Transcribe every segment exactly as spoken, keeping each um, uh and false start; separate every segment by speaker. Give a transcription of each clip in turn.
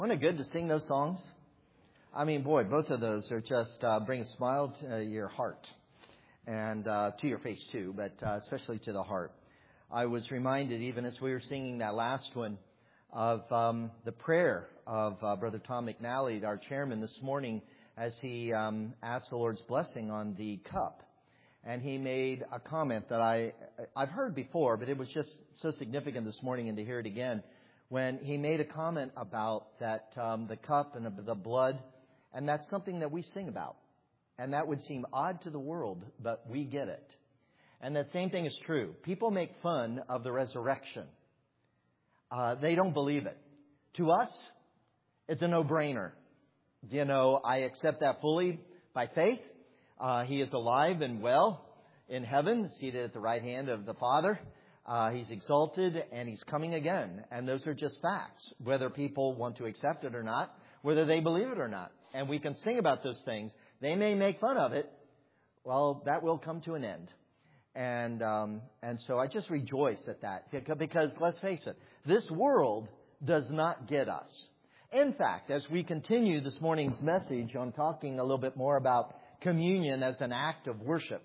Speaker 1: Wasn't it good to sing those songs? I mean, boy, both of those are just uh, bring a smile to uh, your heart and uh, to your face too, but uh, especially to the heart. I was reminded, even as we were singing that last one, of um, the prayer of uh, Brother Tom McNally, our chairman, this morning, as he um, asked the Lord's blessing on the cup. And he made a comment that I, I've heard before, but it was just so significant this morning, and to hear it again, when he made a comment about that um, the cup and the blood, and that's something that we sing about. And that would seem odd to the world, but we get it. And that same thing is true. People make fun of the resurrection. Uh, they don't believe it. To us, it's a no-brainer. You know, I accept that fully by faith. Uh, he is alive and well in heaven, seated at the right hand of the Father. Uh, he's exalted and he's coming again. And those are just facts, whether people want to accept it or not, whether they believe it or not. And we can sing about those things. They may make fun of it. Well, that will come to an end. And um, and so I just rejoice at that. Because let's face it, this world does not get us. In fact, as we continue this morning's message on talking a little bit more about communion as an act of worship,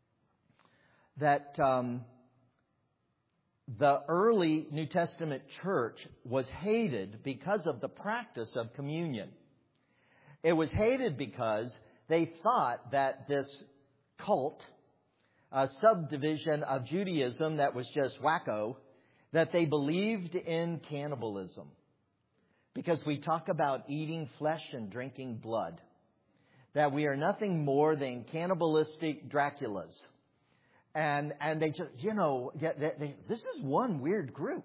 Speaker 1: that um, the early New Testament church was hated because of the practice of communion. It was hated because they thought that this cult, a subdivision of Judaism that was just wacko, that they believed in cannibalism. Because we talk about eating flesh and drinking blood. That we are nothing more than cannibalistic Draculas. And and they just, you know, they, they, this is one weird group.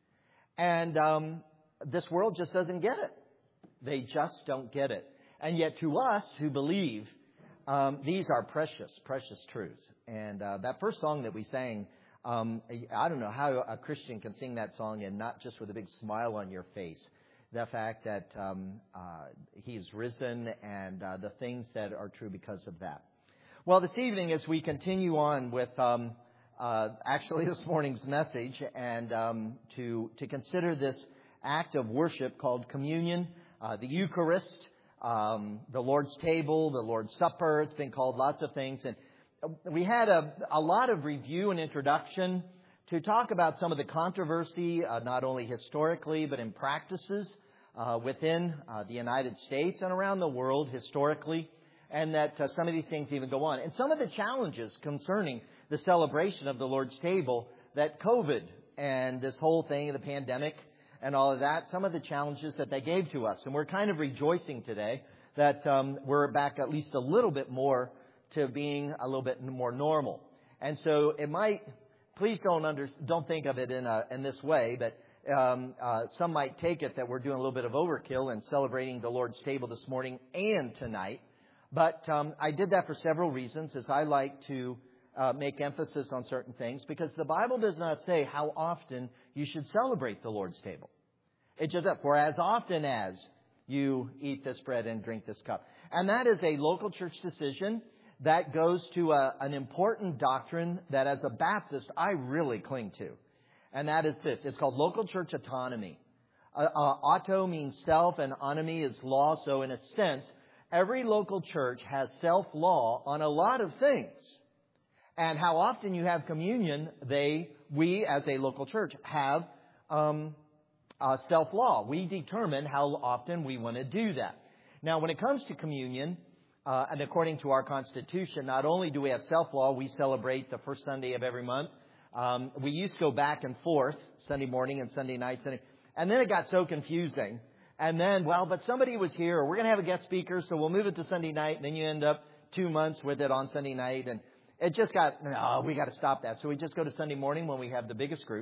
Speaker 1: And um, this world just doesn't get it. They just don't get it. And yet to us who believe, um, these are precious, precious truths. And uh, that first song that we sang, um, I don't know how a Christian can sing that song and not just with a big smile on your face. The fact that um, uh, He's risen and uh, the things that are true because of that. Well, this evening as we continue on with um, uh, actually this morning's message and um, to, to consider this act of worship called communion, uh, the Eucharist, um, the Lord's table, the Lord's Supper. It's been called lots of things. And we had a, a lot of review and introduction to talk about some of the controversy, uh, not only historically, but in practices uh, within uh, the United States and around the world historically, and that uh, some of these things even go on. And some of the challenges concerning the celebration of the Lord's table, that COVID and this whole thing, the pandemic and all of that, some of the challenges that they gave to us. And we're kind of rejoicing today that um, we're back at least a little bit more to being a little bit more normal. And so it might... Please don't under, don't think of it in a, in this way, but um, uh, some might take it that we're doing a little bit of overkill and celebrating the Lord's table this morning and tonight. But um, I did that for several reasons, as I like to uh, make emphasis on certain things, because the Bible does not say how often you should celebrate the Lord's table. It just says, for as often as you eat this bread and drink this cup. And that is a local church decision. That goes to a, an important doctrine that as a Baptist I really cling to. And that is this. It's called local church autonomy. Uh, uh, auto means self and onomy is law. So in a sense, every local church has self-law on a lot of things. And how often you have communion, they, we as a local church have um, uh, self-law. We determine how often we want to do that. Now when it comes to communion, Uh, and according to our Constitution, not only do we have self-law, we celebrate the first Sunday of every month. Um, we used to go back and forth, Sunday morning and Sunday night. Sunday, and then it got so confusing. And then, well, but somebody was here, or we're going to have a guest speaker, so we'll move it to Sunday night. And then you end up two months with it on Sunday night. And it just got, no, we got to stop that. So we just go to Sunday morning when we have the biggest group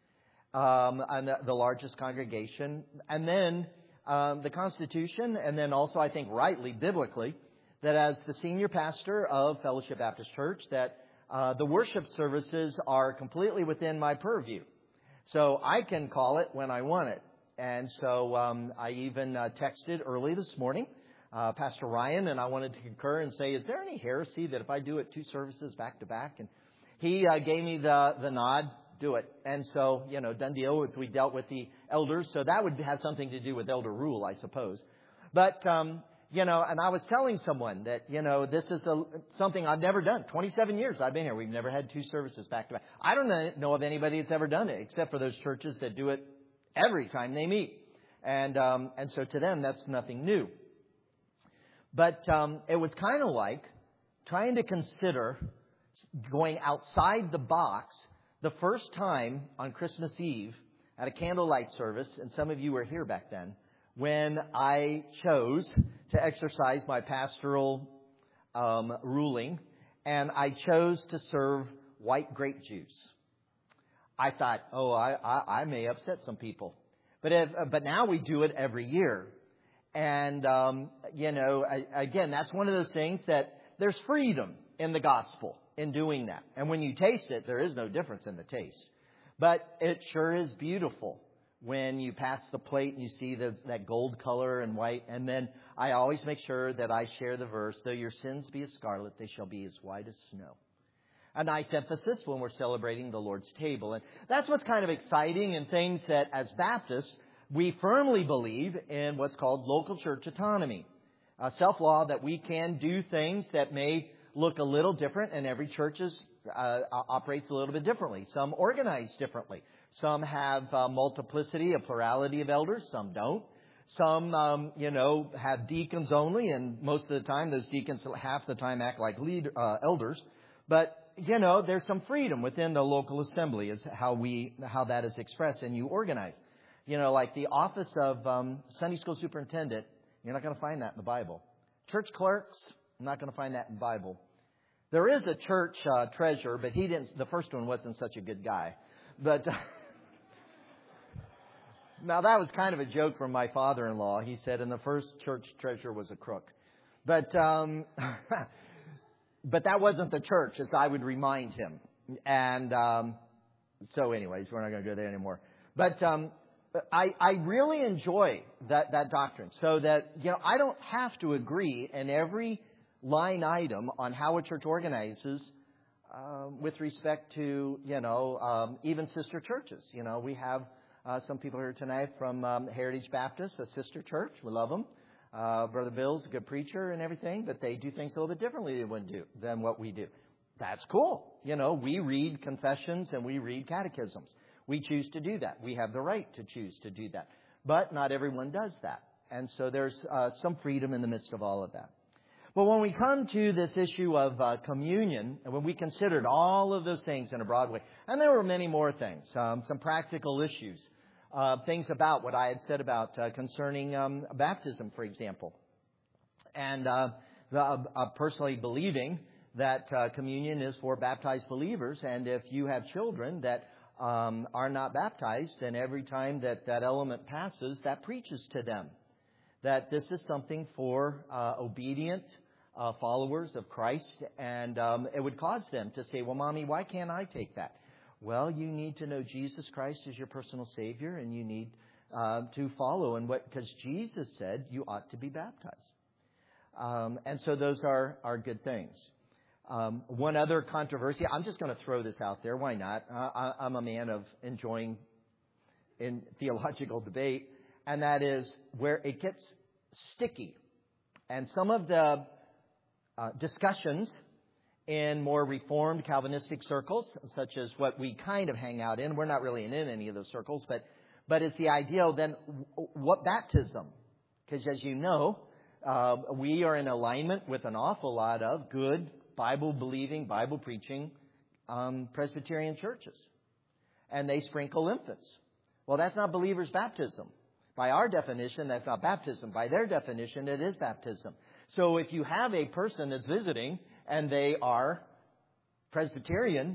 Speaker 1: um, and the, the largest congregation. And then um, the Constitution, and then also I think rightly, biblically, that as the senior pastor of Fellowship Baptist Church, that uh, the worship services are completely within my purview. So I can call it when I want it. And so um, I even uh, texted early this morning, uh, Pastor Ryan, and I wanted to concur and say, is there any heresy that if I do it two services back to back? And he uh, gave me the, the nod. do it. And so, you know, done deal, as we dealt with the elders. So that would have something to do with elder rule, I suppose. But, um, you know, and I was telling someone that, you know, this is a, something I've never done. twenty-seven years I've been here. We've never had two services back to back. I don't know of anybody that's ever done it, except for those churches that do it every time they meet. And, um, and so to them, that's nothing new. But, um, it was kind of like trying to consider going outside the box the first time on Christmas Eve at a candlelight service, and some of you were here back then, when I chose to exercise my pastoral um, ruling, and I chose to serve white grape juice. I thought, oh, I, I, I may upset some people. But if, but now we do it every year. And, um, you know, I, again, that's one of those things that there's freedom in the gospel in doing that. And when you taste it, there is no difference in the taste. But it sure is beautiful when you pass the plate and you see those, that gold color and white. And then I always make sure that I share the verse, though your sins be as scarlet, they shall be as white as snow. A nice emphasis when we're celebrating the Lord's table. And that's what's kind of exciting and things that as Baptists, we firmly believe in what's called local church autonomy. Uh, self-law, that we can do things that may look a little different, and every church is, uh, operates a little bit differently. Some organize differently. Some have uh, multiplicity, a plurality of elders. Some don't. Some, um, you know, have deacons only, and most of the time those deacons half the time act like lead uh, elders. But, you know, there's some freedom within the local assembly is how we how that is expressed, and you organize. You know, like the office of um, Sunday school superintendent, you're not going to find that in the Bible. Church clerks, I'm not going to find that in the Bible. There is a church uh, treasurer, but he didn't. The first one wasn't such a good guy. But now that was kind of a joke from my father-in-law. He said, and the first church treasurer was a crook. But um, but that wasn't the church, as I would remind him. And um, so, anyways, we're not going to go there anymore. But um, I, I really enjoy that, that doctrine, so that, you know, I don't have to agree in every line item on how a church organizes uh, with respect to, you know, um, even sister churches. You know, we have uh, some people here tonight from um, Heritage Baptist, a sister church. We love them. Uh, Brother Bill's a good preacher and everything, but they do things a little bit differently than, do, than what we do. That's cool. You know, we read confessions and we read catechisms. We choose to do that. We have the right to choose to do that. But not everyone does that. And so there's uh, some freedom in the midst of all of that. But when we come to this issue of uh, communion, and when we considered all of those things in a broad way, and there were many more things, um, some practical issues, uh, things about what I had said about uh, concerning um, baptism, for example. And uh, the, uh, personally believing that uh, communion is for baptized believers, and if you have children that Um, are not baptized, and every time that that element passes, that preaches to them that this is something for uh, obedient uh, followers of Christ, and um, it would cause them to say, well, Mommy, why can't I take that? Well, you need to know Jesus Christ as your personal Savior, and you need uh, to follow in what, because Jesus said you ought to be baptized. Um, and so those are, are good things. Um, one other controversy, I'm just going to throw this out there. Why not? Uh, I, I'm a man of enjoying in theological debate, and that is where it gets sticky. And some of the uh, discussions in more Reformed Calvinistic circles, such as what we kind of hang out in, we're not really in any of those circles, but but it's the idea then, what baptism? Because as you know, uh, we are in alignment with an awful lot of good Bible-believing, Bible-preaching um, Presbyterian churches. And they sprinkle infants. Well, that's not believer's baptism. By our definition, that's not baptism. By their definition, it is baptism. So if you have a person that's visiting and they are Presbyterian,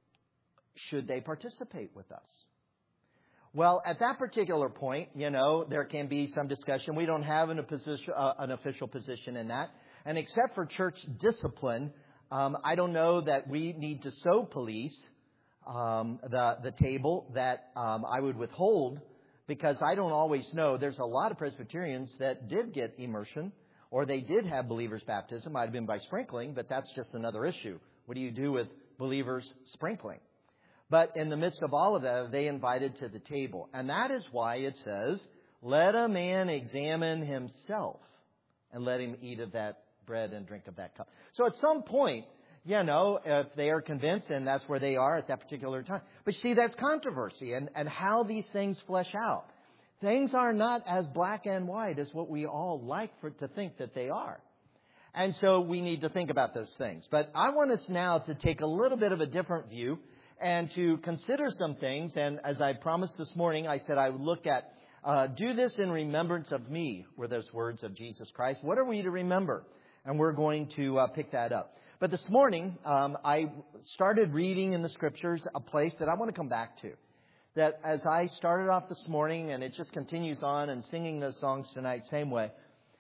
Speaker 1: should they participate with us? Well, at that particular point, you know, there can be some discussion. We don't have an, position, uh, an official position in that. And except for church discipline, Um, I don't know that we need to so police um, the the table that um, I would withhold, because I don't always know. There's a lot of Presbyterians that did get immersion, or they did have believers' baptism. Might have been by sprinkling, but that's just another issue. What do you do with believers' sprinkling? But in the midst of all of that, they invited to the table. And that is why it says, let a man examine himself and let him eat of that bread and drink of that cup. So at some point, you know, if they are convinced, and that's where they are at that particular time. But see, that's controversy and, and how these things flesh out. Things are not as black and white as what we all like for to think that they are. And so we need to think about those things. But I want us now to take a little bit of a different view and to consider some things. And as I promised this morning, I said I would look at, uh, do this in remembrance of me, were those words of Jesus Christ. What are we to remember? And we're going to uh, pick that up. But this morning, um, I started reading in the Scriptures a place that I want to come back to. That as I started off this morning, and it just continues on, and singing those songs tonight, same way.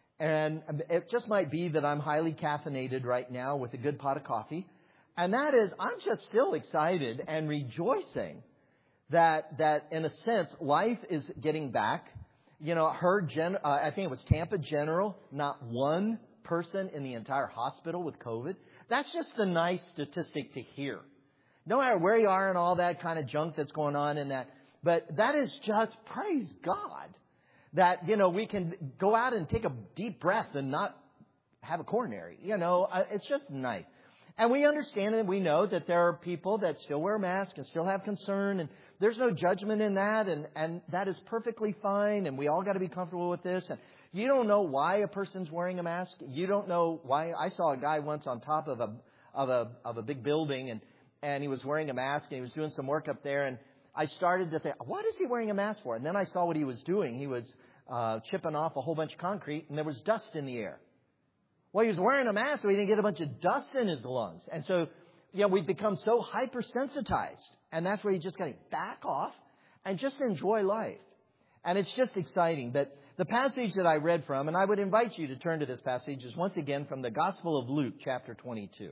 Speaker 1: And it just might be that I'm highly caffeinated right now with a good pot of coffee. And that is, I'm just still excited and rejoicing that, that in a sense, life is getting back. You know, her gen, uh, I think it was Tampa General, not one person in the entire hospital with COVID. That's just a nice statistic to hear. No matter where you are and all that kind of junk that's going on in that. But that is just, praise God, that, you know, we can go out and take a deep breath and not have a coronary. You know, it's just nice. And we understand and we know that there are people that still wear masks and still have concern. And there's no judgment in that. And, and that is perfectly fine. And we all got to be comfortable with this. And you don't know why a person's wearing a mask. You don't know why. I saw a guy once on top of a of a of a big building, and and he was wearing a mask, and he was doing some work up there. And I started to think, what is he wearing a mask for? And then I saw what he was doing. He was uh, chipping off a whole bunch of concrete, and there was dust in the air. Well, he was wearing a mask so he didn't get a bunch of dust in his lungs. And so, you know, we've become so hypersensitized, and that's where you just got to back off and just enjoy life. And it's just exciting. But the passage that I read from, and I would invite you to turn to this passage, is once again from the Gospel of Luke, chapter twenty-two.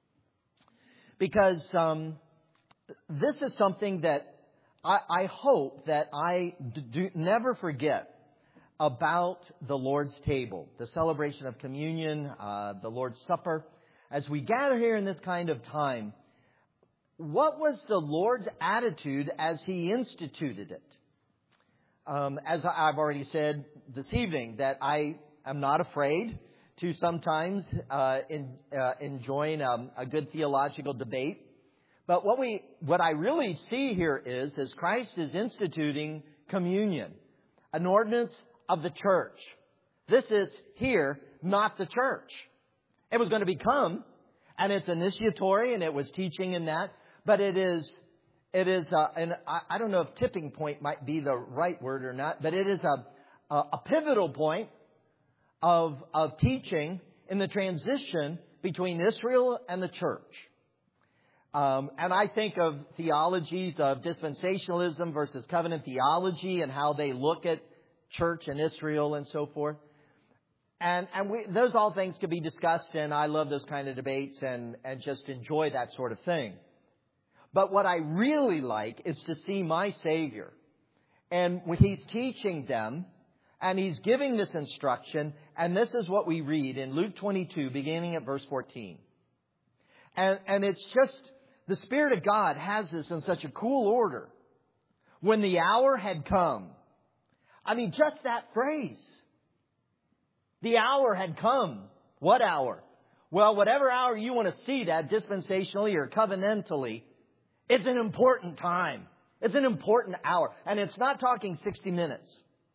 Speaker 1: Because um, this is something that I, I hope that I do never forget about the Lord's table, the celebration of communion, uh, the Lord's Supper. As we gather here in this kind of time, what was the Lord's attitude as He instituted it? Um, as I've already said this evening, that I am not afraid to sometimes uh, in, uh, enjoin um, a good theological debate. But what we, what I really see here is, is Christ is instituting communion, an ordinance of the church. This is here, not the church. It was going to become, and it's initiatory, and it was teaching in that, but it is, it is, uh, and I, I don't know if tipping point might be the right word or not, but it is a, a, a pivotal point of, of teaching in the transition between Israel and the church. Um, and I think of theologies of dispensationalism versus covenant theology and how they look at church and Israel and so forth. And, and we, those all things could be discussed, and I love those kind of debates and, and just enjoy that sort of thing. But what I really like is to see my Savior. And when He's teaching them, and He's giving this instruction, and this is what we read in Luke twenty-two, beginning at verse fourteen. And, and it's just, the Spirit of God has this in such a cool order. When the hour had come. I mean, just that phrase. The hour had come. What hour? Well, whatever hour you want to see that dispensationally or covenantally, it's an important time. It's an important hour. And it's not talking sixty minutes.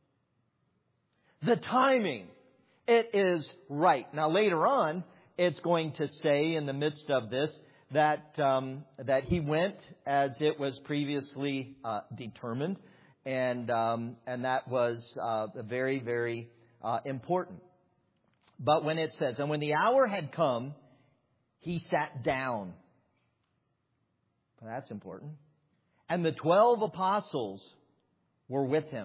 Speaker 1: The timing, it is right. Now, later on, it's going to say in the midst of this that um, that He went as it was previously uh, determined. And um, and that was uh, very, very uh, important. But when it says, and when the hour had come, He sat down. Well, that's important. And the twelve apostles were with Him.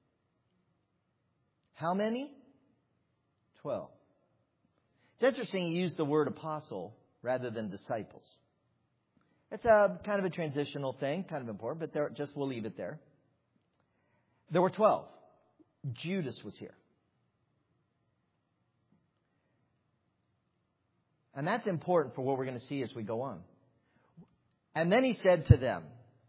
Speaker 1: How many? Twelve. It's interesting He used the word apostle rather than disciples. It's a kind of a transitional thing, kind of important, but there, just we'll leave it there. There were twelve. Judas was here. And that's important for what we're going to see as we go on. And then He said to them,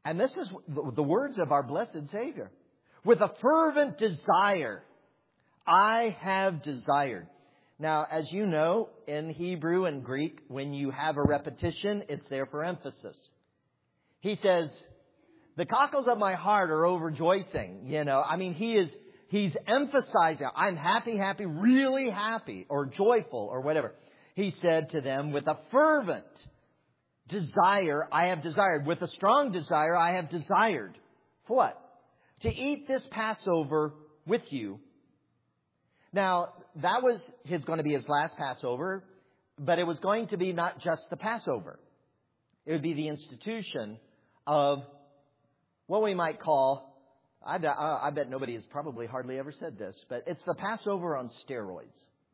Speaker 1: And this is the words of our blessed Savior. With a fervent desire, I have desired. Now, as you know, in Hebrew and Greek, when you have a repetition, it's there for emphasis. He says, the cockles of my heart are overjoicing. You know, I mean, he is, he's emphasizing, I'm happy, happy, really happy, or joyful, or whatever. He said to them, with a fervent desire, I have desired. With a strong desire, I have desired. For what? To eat this Passover with you. Now, that was his going to be his last Passover, but it was going to be not just the Passover. It would be the institution of what we might call, I, I bet nobody has probably hardly ever said this, but it's the Passover on steroids.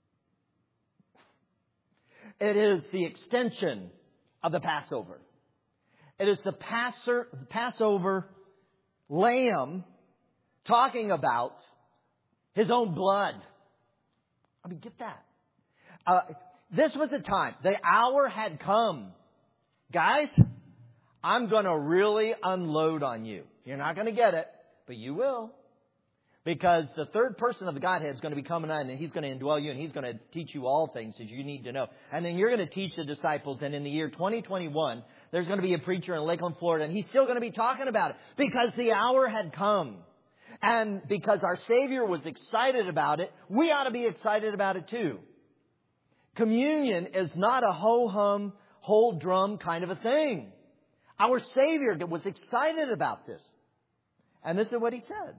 Speaker 1: It is the extension of the Passover. It is the Passer, the Passover lamb talking about his own blood. I mean, get that. Uh, this was the time. The hour had come. Guys, I'm going to really unload on you. You're not going to get it, but you will. Because the third person of the Godhead is going to be coming on, and He's going to indwell you, and He's going to teach you all things that you need to know. And then you're going to teach the disciples. And in the year twenty twenty-one, there's going to be a preacher in Lakeland, Florida, and he's still going to be talking about it. Because the hour had come. And because our Savior was excited about it, we ought to be excited about it too. Communion is not a ho-hum, whole drum kind of a thing. Our Savior was excited about this. And this is what He said.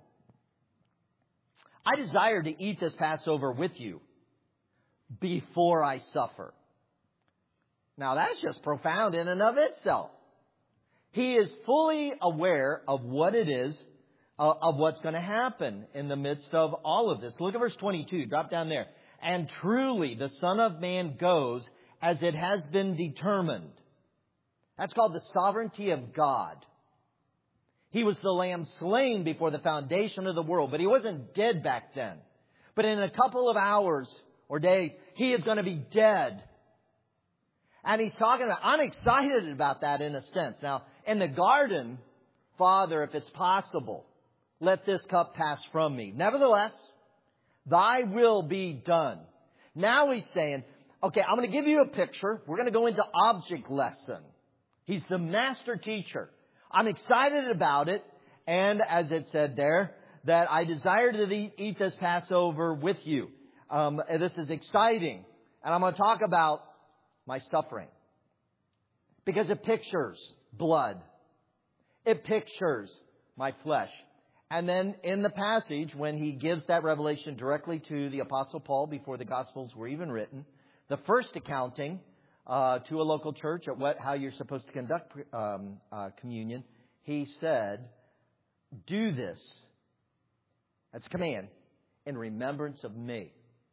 Speaker 1: I desire to eat this Passover with you before I suffer. Now that's just profound in and of itself. He is fully aware of what it is, uh, of what's going to happen in the midst of all of this. Look at verse twenty-two. Drop down there. And truly the Son of Man goes as it has been determined. That's called the sovereignty of God. He was the Lamb slain before the foundation of the world, but He wasn't dead back then. But in a couple of hours or days, He is going to be dead. And He's talking about, I'm excited about that in a sense. Now, in the garden, Father, if it's possible, let this cup pass from me. Nevertheless, Thy will be done. Now He's saying, okay, I'm going to give you a picture. We're going to go into object lesson. He's the master teacher. I'm excited about it. And as it said there, that I desire to eat, eat this Passover with you. Um, this is exciting. And I'm going to talk about my suffering. Because it pictures blood. It pictures my flesh. And then in the passage, when he gives that revelation directly to the Apostle Paul before the Gospels were even written, the first accounting Uh, to a local church at what how you're supposed to conduct um, uh, communion, he said, do this, that's a command, in remembrance of me.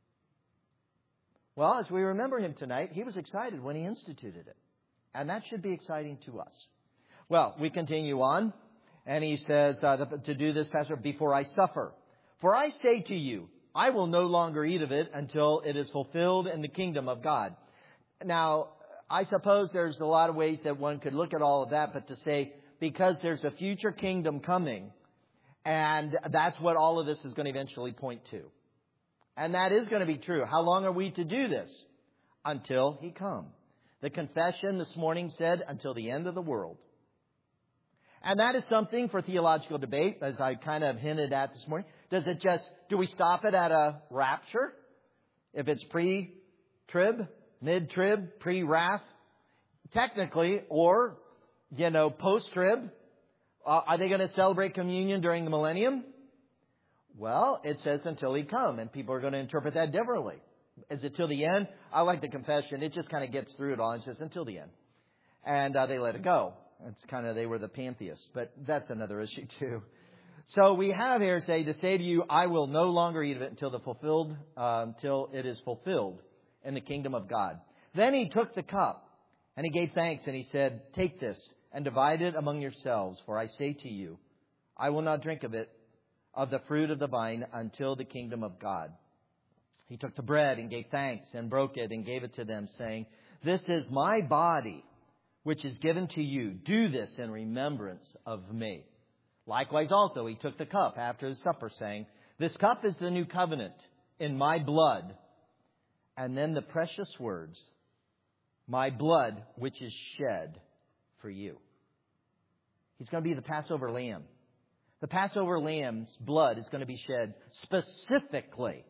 Speaker 1: Well, as we remember him tonight, he was excited when he instituted it. And that should be exciting to us. Well, we continue on. And he says uh, to do this, Pastor, before I suffer. For I say to you, I will no longer eat of it until it is fulfilled in the kingdom of God. Now, I suppose there's a lot of ways that one could look at all of that, but to say, because there's a future kingdom coming, and that's what all of this is going to eventually point to. And that is going to be true. How long are we to do this? Until He come. The confession this morning said, until the end of the world. And that is something for theological debate, as I kind of hinted at this morning. Does it just, do we stop it at a rapture? If it's pre-trib? Mid-trib, pre-wrath, technically, or, you know, post-trib. Uh, are they going to celebrate communion during the millennium? Well, it says until He come, and people are going to interpret that differently. Is it till the end? I like the confession. It just kind of gets through it all. It's just until the end. And uh, they let it go. It's kind of, they were the pantheists, but that's another issue too. So we have here say, to say to you, I will no longer eat of it until the fulfilled, uh, until it is fulfilled in the kingdom of God. Then He took the cup and He gave thanks and He said, take this and divide it among yourselves. For I say to you, I will not drink of it, of the fruit of the vine, until the kingdom of God. He took the bread and gave thanks and broke it and gave it to them, saying, this is my body, which is given to you. Do this in remembrance of me. Likewise also, he took the cup after the supper, saying, this cup is the new covenant in my blood. And then the precious words, my blood, which is shed for you. He's going to be the Passover lamb. The Passover lamb's blood is going to be shed specifically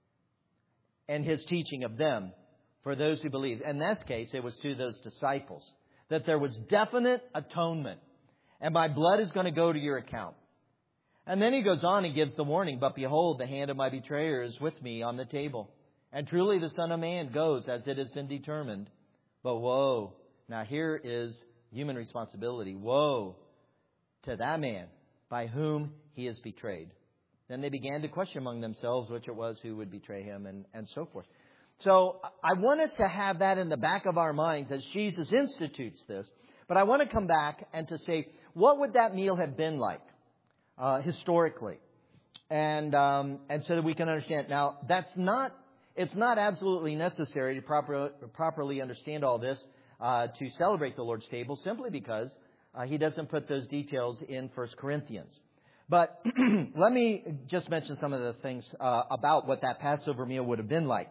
Speaker 1: in his teaching of them for those who believe. In this case, it was to those disciples. That there was definite atonement. And my blood is going to go to your account. And then he goes on and gives the warning. But behold, the hand of my betrayer is with me on the table. And truly the Son of Man goes as it has been determined. But woe. Now here is human responsibility. Woe to that man by whom he is betrayed. Then they began to question among themselves which it was who would betray him, and, and so forth. So I want us to have that in the back of our minds as Jesus institutes this. But I want to come back and to say, what would that meal have been like uh, historically? And um, and so that we can understand. Now, that's not, it's not absolutely necessary to proper, properly understand all this uh, to celebrate the Lord's table, simply because uh, he doesn't put those details in First Corinthians. But let me just mention some of the things uh, about what that Passover meal would have been like.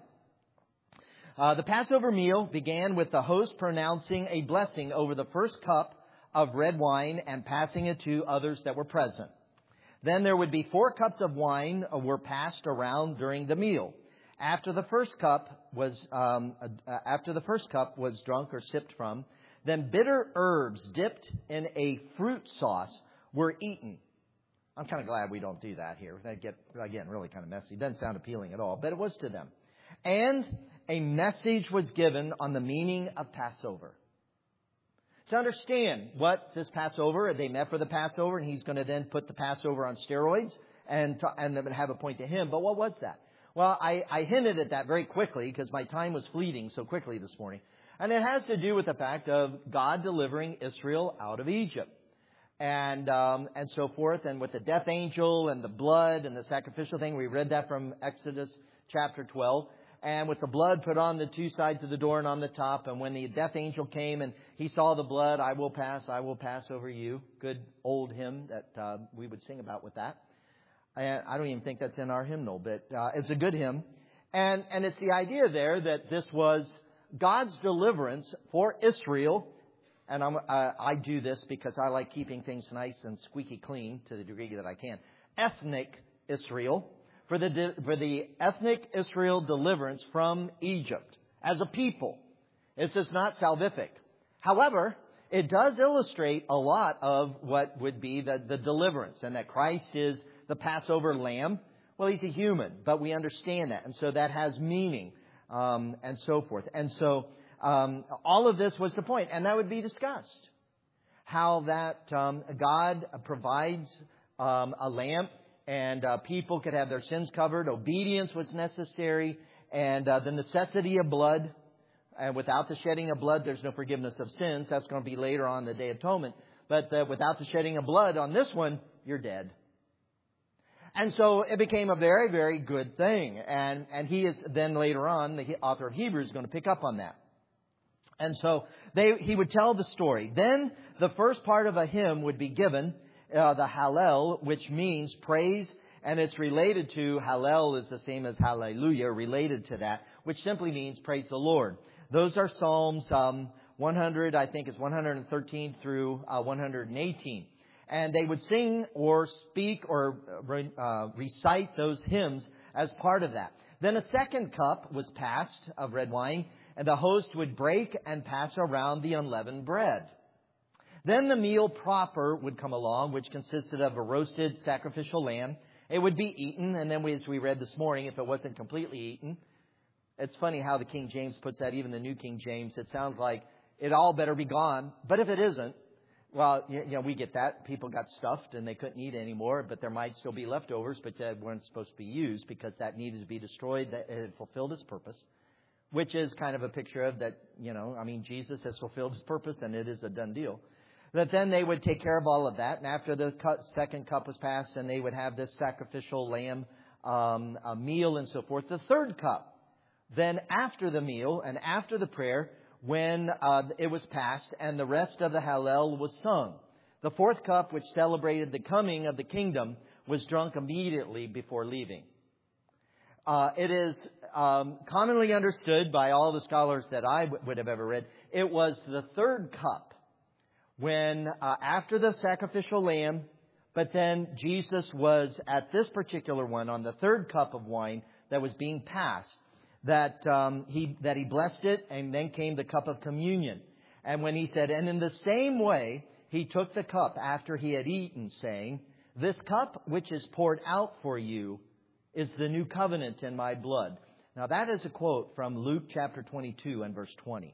Speaker 1: Uh, the Passover meal began with the host pronouncing a blessing over the first cup of red wine and passing it to others that were present. Then there would be four cups of wine uh, were passed around during the meal. After the first cup was um, uh, after the first cup was drunk or sipped from, then bitter herbs dipped in a fruit sauce were eaten. I'm kind of glad we don't do that here. That get again really kind of messy. Doesn't sound appealing at all, but it was to them. And a message was given on the meaning of Passover. To understand what this Passover, they met for the Passover, and he's going to then put the Passover on steroids and to, and then have a point to him. But what was that? Well, I, I hinted at that very quickly because my time was fleeting so quickly this morning. And it has to do with the fact of God delivering Israel out of Egypt. And um, and so forth, and with the death angel and the blood and the sacrificial thing. We read that from Exodus chapter twelve. And with the blood put on the two sides of the door and on the top. And when the death angel came and he saw the blood, I will pass, I will pass over you. Good old hymn that uh, we would sing about with that. And I don't even think that's in our hymnal, but uh, it's a good hymn. And, and it's the idea there that this was God's deliverance for Israel. And I'm, uh, I do this because I like keeping things nice and squeaky clean to the degree that I can. Ethnic Israel. For the, for the ethnic Israel deliverance from Egypt as a people. It's just not salvific. However, it does illustrate a lot of what would be the, the deliverance, and that Christ is the Passover lamb. Well, he's a human, but we understand that. And so that has meaning um, and so forth. And so um, all of this was the point, and that would be discussed. How that um, God provides um, a lamb. And uh, people could have their sins covered. Obedience was necessary. And uh, the necessity of blood. And without the shedding of blood, there's no forgiveness of sins. That's going to be later on the Day of Atonement. But uh, without the shedding of blood on this one, you're dead. And so it became a very, very good thing. And, and he is then later on, the author of Hebrews is going to pick up on that. And so they, he would tell the story. Then the first part of a hymn would be given. Uh, the Hallel, which means praise, and it's related to, Hallel is the same as Hallelujah, related to that, which simply means praise the Lord. Those are Psalms um, one hundred, I think it's one hundred thirteen through uh, one hundred eighteen. And they would sing or speak or uh, recite those hymns as part of that. Then a second cup was passed of red wine, and the host would break and pass around the unleavened bread. Then the meal proper would come along, which consisted of a roasted sacrificial lamb. It would be eaten, and then as we read this morning, if it wasn't completely eaten. It's funny how the King James puts that, even the New King James. It sounds like it all better be gone. But if it isn't, well, you know, we get that. People got stuffed and they couldn't eat anymore, but there might still be leftovers, but they weren't supposed to be used because that needed to be destroyed. That it had fulfilled its purpose, which is kind of a picture of that, you know, I mean, Jesus has fulfilled his purpose and it is a done deal. That then they would take care of all of that. And after the second cup was passed, and they would have this sacrificial lamb um, a meal and so forth. The third cup, then after the meal and after the prayer, when uh, it was passed and the rest of the Hallel was sung. The fourth cup, which celebrated the coming of the kingdom, was drunk immediately before leaving. Uh, it is um, commonly understood by all the scholars that I w- would have ever read, it was the third cup when, uh, after the sacrificial lamb, but then Jesus was at this particular one on the third cup of wine that was being passed, that um, he that he blessed it, and then came the cup of communion. And when he said, and in the same way, he took the cup after he had eaten, saying, this cup which is poured out for you is the new covenant in my blood. Now that is a quote from Luke chapter twenty-two and verse twenty.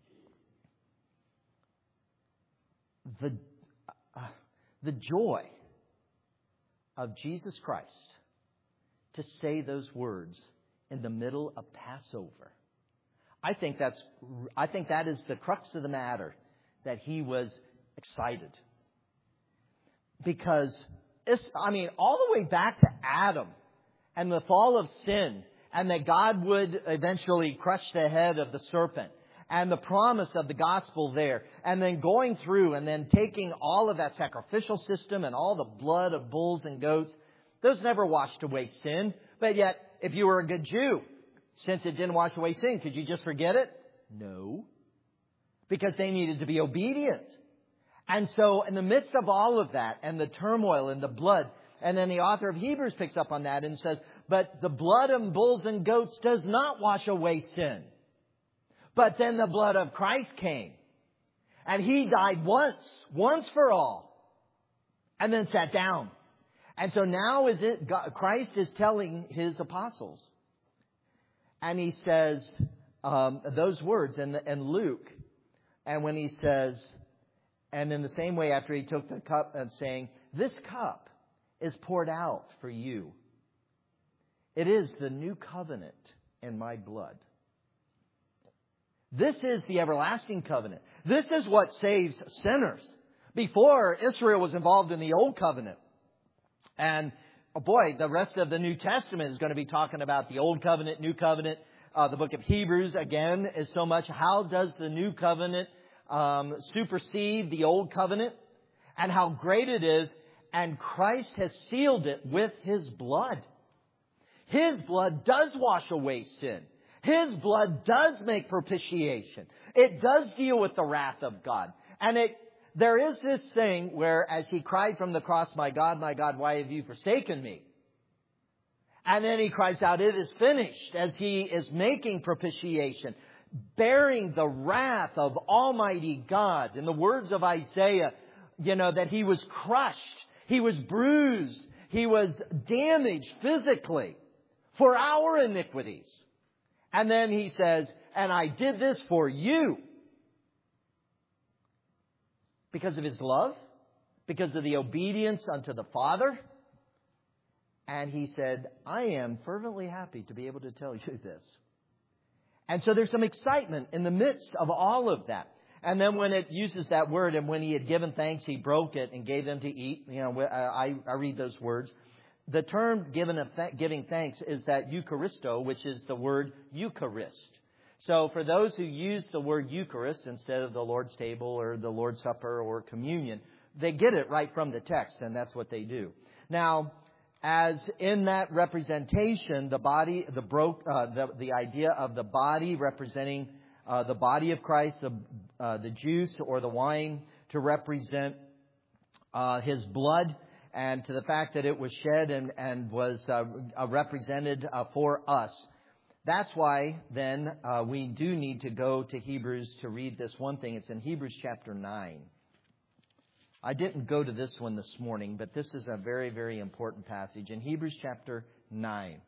Speaker 1: The, uh, the joy of Jesus Christ to say those words in the middle of Passover. I think that's, I think that is the crux of the matter, that he was excited. Because, it's, I mean, all the way back to Adam and the fall of sin, and that God would eventually crush the head of the serpent, and the promise of the gospel there, and then going through and then taking all of that sacrificial system and all the blood of bulls and goats, those never washed away sin. But yet, if you were a good Jew, since it didn't wash away sin, could you just forget it? No. Because they needed to be obedient. And so in the midst of all of that and the turmoil and the blood, and then the author of Hebrews picks up on that and says, but the blood of bulls and goats does not wash away sin. But then the blood of Christ came. And He died once, once for all. And then sat down. And so now is it, God, Christ is telling His apostles. And He says um, those words in, in Luke. And when He says, and in the same way after He took the cup and saying, this cup is poured out for you. It is the new covenant in my blood. This is the everlasting covenant. This is what saves sinners. Before, Israel was involved in the old covenant. And, oh boy, the rest of the New Testament is going to be talking about the old covenant, new covenant. Uh, the book of Hebrews, again, is so much. How does the new covenant um, supersede the old covenant? And how great it is. And Christ has sealed it with His blood. His blood does wash away sin. His blood does make propitiation. It does deal with the wrath of God. And it, there is this thing where as He cried from the cross, my God, my God, why have you forsaken me? And then He cries out, it is finished, as He is making propitiation, bearing the wrath of Almighty God. In the words of Isaiah, you know, that He was crushed, He was bruised, He was damaged physically for our iniquities. And then He says, and I did this for you. Because of His love. Because of the obedience unto the Father. And He said, I am fervently happy to be able to tell you this. And so there's some excitement in the midst of all of that. And then when it uses that word, and when He had given thanks, He broke it and gave them to eat. You know, I, I read those words. The term given of th- giving thanks is that Eucharisto, which is the word Eucharist. So for those who use the word Eucharist instead of the Lord's table or the Lord's Supper or communion, they get it right from the text, and that's what they do. Now, as in that representation, the body, the broke, uh, the, the idea of the body representing uh, the body of Christ, the uh, the juice or the wine to represent uh, His blood. And to the fact that it was shed and, and was uh, represented uh, for us. That's why then uh, we do need to go to Hebrews to read this one thing. It's in Hebrews chapter nine. I didn't go to this one this morning, but this is a very, very important passage. In Hebrews chapter nine.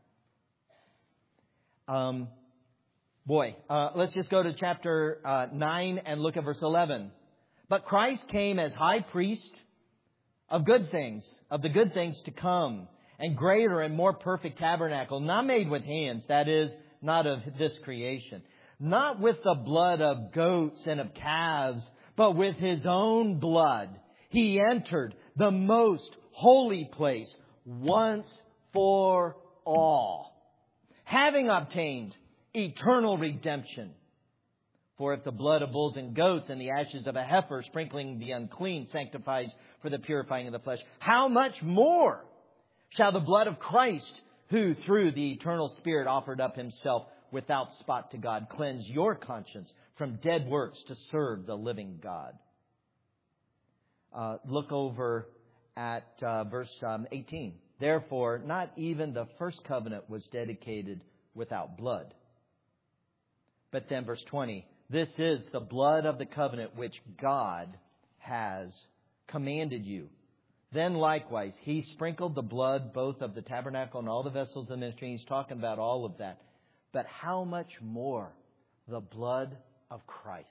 Speaker 1: Um, boy, uh, let's just go to chapter uh, nine and look at verse eleven. But Christ came as high priest of good things, of the good things to come, and greater and more perfect tabernacle, not made with hands, that is, not of this creation, not with the blood of goats and of calves, but with His own blood. He entered the most holy place once for all, having obtained eternal redemption For if the blood of bulls and goats and the ashes of a heifer sprinkling the unclean sanctifies for the purifying of the flesh, how much more shall the blood of Christ, who through the eternal Spirit offered up Himself without spot to God, cleanse your conscience from dead works to serve the living God? Uh, look over at uh, verse um, eighteen. Therefore, not even the first covenant was dedicated without blood. But then verse twenty. This is the blood of the covenant which God has commanded you. Then likewise, He sprinkled the blood both of the tabernacle and all the vessels of the ministry. He's talking about all of that. But how much more the blood of Christ?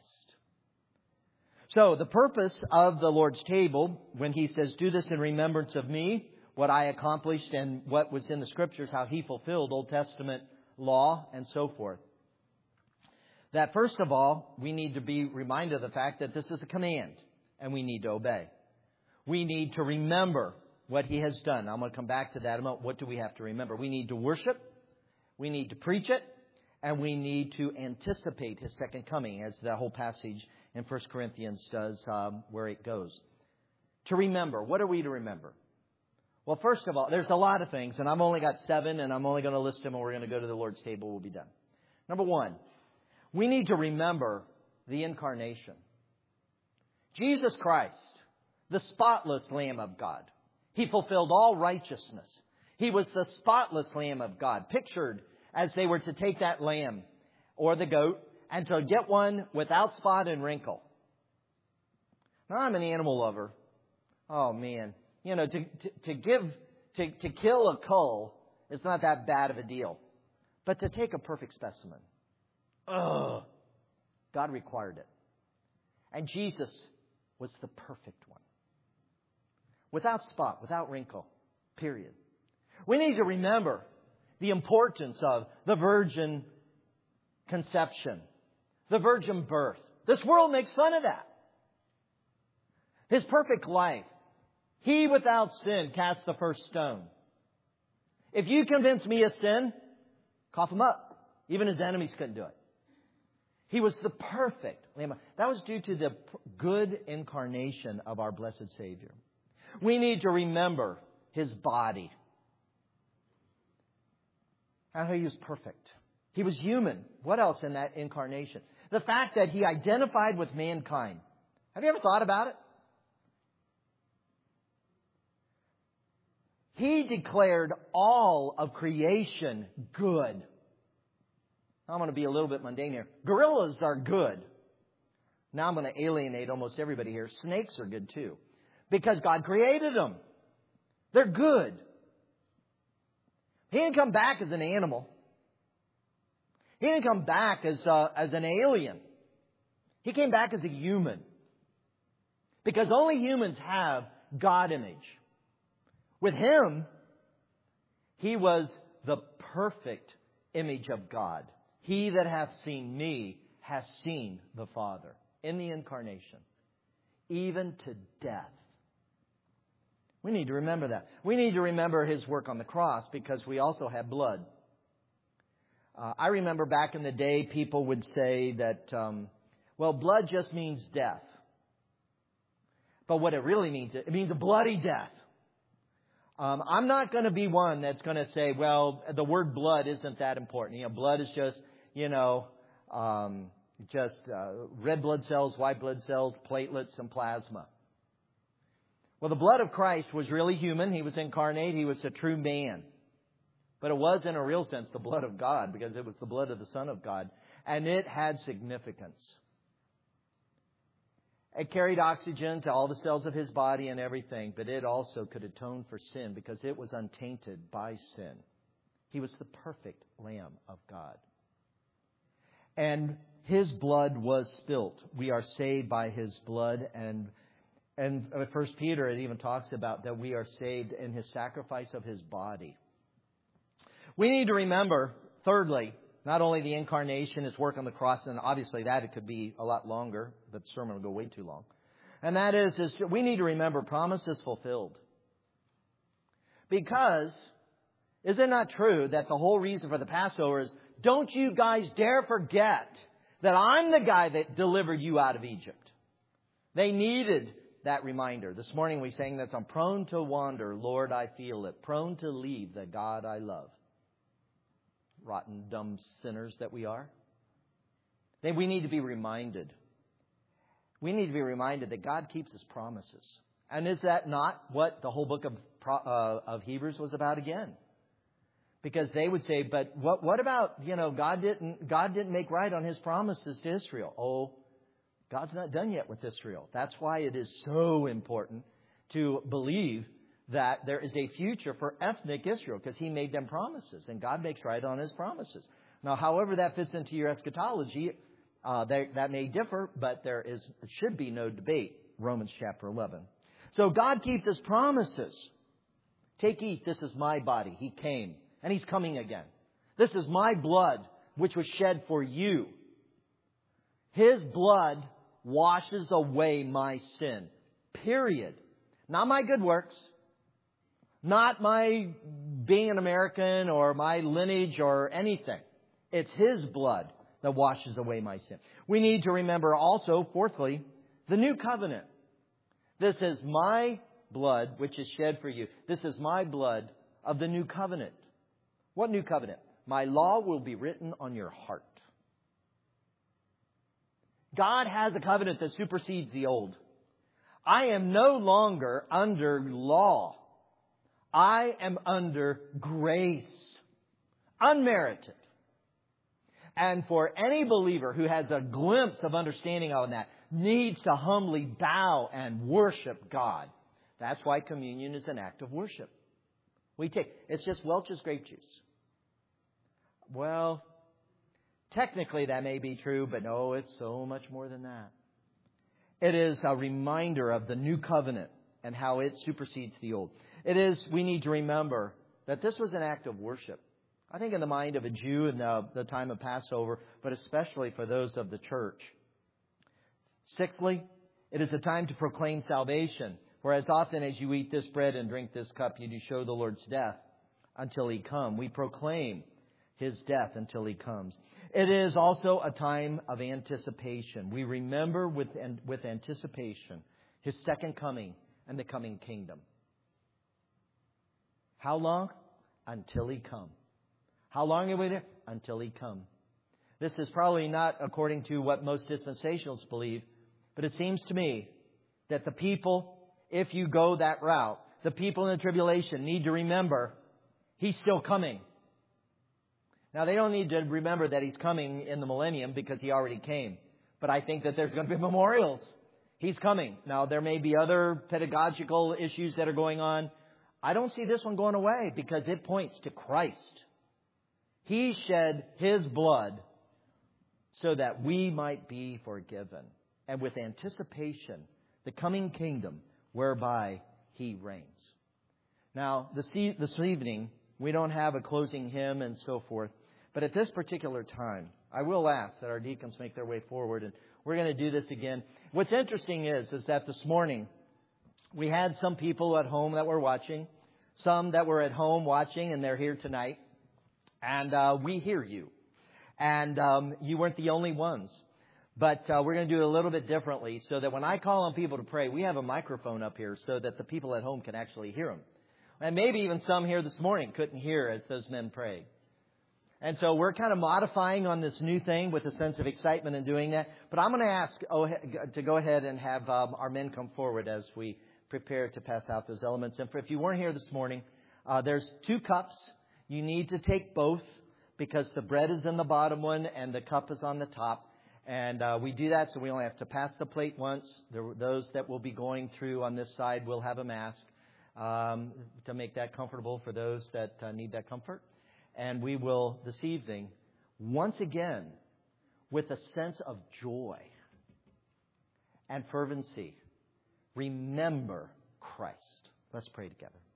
Speaker 1: So the purpose of the Lord's table, when He says, do this in remembrance of me, what I accomplished and what was in the Scriptures, how He fulfilled Old Testament law and so forth. That first of all, we need to be reminded of the fact that this is a command and we need to obey. We need to remember what He has done. I'm going to come back to that in a moment. What do we have to remember? We need to worship. We need to preach it. And we need to anticipate His second coming, as the whole passage in First Corinthians does, um, where it goes. To remember. What are we to remember? Well, first of all, there's a lot of things. And I've only got seven, and I'm only going to list them, and we're going to go to the Lord's table. We'll be done. Number one. We need to remember the incarnation. Jesus Christ, the spotless Lamb of God. He fulfilled all righteousness. He was the spotless Lamb of God, pictured as they were to take that lamb or the goat and to get one without spot and wrinkle. Now, I'm an animal lover. Oh, man. You know, to, to, to give, to, to kill a cull is not that bad of a deal. But to take a perfect specimen, ugh, God required it. And Jesus was the perfect one. Without spot, without wrinkle, period. We need to remember the importance of the virgin conception, the virgin birth. This world makes fun of that. His perfect life. He without sin cast the first stone. If you convince me of sin, cough him up. Even His enemies couldn't do it. He was the perfect Lamb. That was due to the good incarnation of our blessed Savior. We need to remember His body. And how He was perfect. He was human. What else in that incarnation? The fact that He identified with mankind. Have you ever thought about it? He declared all of creation good. I'm going to be a little bit mundane here. Gorillas are good. Now I'm going to alienate almost everybody here. Snakes are good too. Because God created them. They're good. He didn't come back as an animal. He didn't come back as, uh, as an alien. He came back as a human. Because only humans have God image. With Him, He was the perfect image of God. He that hath seen me hath seen the Father. In the incarnation. Even to death. We need to remember that. We need to remember His work on the cross because we also have blood. Uh, I remember back in the day people would say that, um, well, blood just means death. But what it really means, it means a bloody death. Um, I'm not going to be one that's going to say, well, the word blood isn't that important. You know, blood is just, you know, um, just uh, red blood cells, white blood cells, platelets, and plasma. Well, the blood of Christ was really human. He was incarnate. He was a true man. But it was, in a real sense, the blood of God because it was the blood of the Son of God. And it had significance. It carried oxygen to all the cells of His body and everything, but it also could atone for sin because it was untainted by sin. He was the perfect Lamb of God. And His blood was spilt. We are saved by His blood. And, and First Peter, it even talks about that we are saved in His sacrifice of His body. We need to remember, thirdly, not only the incarnation, His work on the cross, and obviously that it could be a lot longer, but the sermon will go way too long. And that is, is we need to remember promises fulfilled. Because, is it not true that the whole reason for the Passover is, don't you guys dare forget that I'm the guy that delivered you out of Egypt. They needed that reminder. This morning we sang that I'm prone to wander, Lord, I feel it. Prone to leave the God I love. Rotten, dumb sinners that we are. Then we need to be reminded. We need to be reminded that God keeps His promises. And is that not what the whole book of, uh, of Hebrews was about again? Because they would say, but what, what about, you know, God didn't, God didn't make right on His promises to Israel. Oh, God's not done yet with Israel. That's why it is so important to believe that there is a future for ethnic Israel, because He made them promises and God makes right on His promises. Now, however that fits into your eschatology, uh, that, that may differ, but there is, it should be no debate. Romans chapter eleven. So God keeps His promises. Take, eat, this is my body. He came and He's coming again. This is my blood, which was shed for you. His blood washes away my sin. Period. Not my good works. Not my being an American or my lineage or anything. It's His blood that washes away my sin. We need to remember also, fourthly, the new covenant. This is my blood, which is shed for you. This is my blood of the new covenant. What new covenant? My law will be written on your heart. God has a covenant that supersedes the old. I am no longer under law. I am under grace. Unmerited. And for any believer who has a glimpse of understanding on that, needs to humbly bow and worship God. That's why communion is an act of worship. We take, it's just Welch's grape juice. Well, technically that may be true, but no, it's so much more than that. It is a reminder of the new covenant and how it supersedes the old. It is, we need to remember that this was an act of worship. I think in the mind of a Jew in the, the time of Passover, but especially for those of the church. Sixthly, it is a time to proclaim salvation. For as often as you eat this bread and drink this cup, you do show the Lord's death until He come. We proclaim His death until He comes. It is also a time of anticipation. We remember with, with anticipation His second coming and the coming kingdom. How long? Until He come. How long are we there? Until He come. This is probably not according to what most dispensationalists believe, but it seems to me that the people, if you go that route, the people in the tribulation need to remember He's still coming. Now, they don't need to remember that He's coming in the millennium because He already came. But I think that there's going to be memorials. He's coming. Now, there may be other pedagogical issues that are going on. I don't see this one going away because it points to Christ. He shed His blood so that we might be forgiven. And with anticipation, the coming kingdom whereby He reigns. Now, this, e- this evening, we don't have a closing hymn and so forth. But at this particular time, I will ask that our deacons make their way forward. And we're going to do this again. What's interesting is, is that this morning, we had some people at home that were watching. Some that were at home watching, and they're here tonight. And uh, we hear you. And um, you weren't the only ones. But uh, we're going to do it a little bit differently so that when I call on people to pray, we have a microphone up here so that the people at home can actually hear them. And maybe even some here this morning couldn't hear as those men prayed. And so we're kind of modifying on this new thing with a sense of excitement in doing that. But I'm going to ask to go ahead and have um, our men come forward as we prepare to pass out those elements. And for, if you weren't here this morning, uh, there's two cups. You need to take both because the bread is in the bottom one and the cup is on the top. And uh, we do that so we only have to pass the plate once. There, those that will be going through on this side will have a mask um, to make that comfortable for those that uh, need that comfort. And we will, this evening, once again, with a sense of joy and fervency, remember Christ. Let's pray together.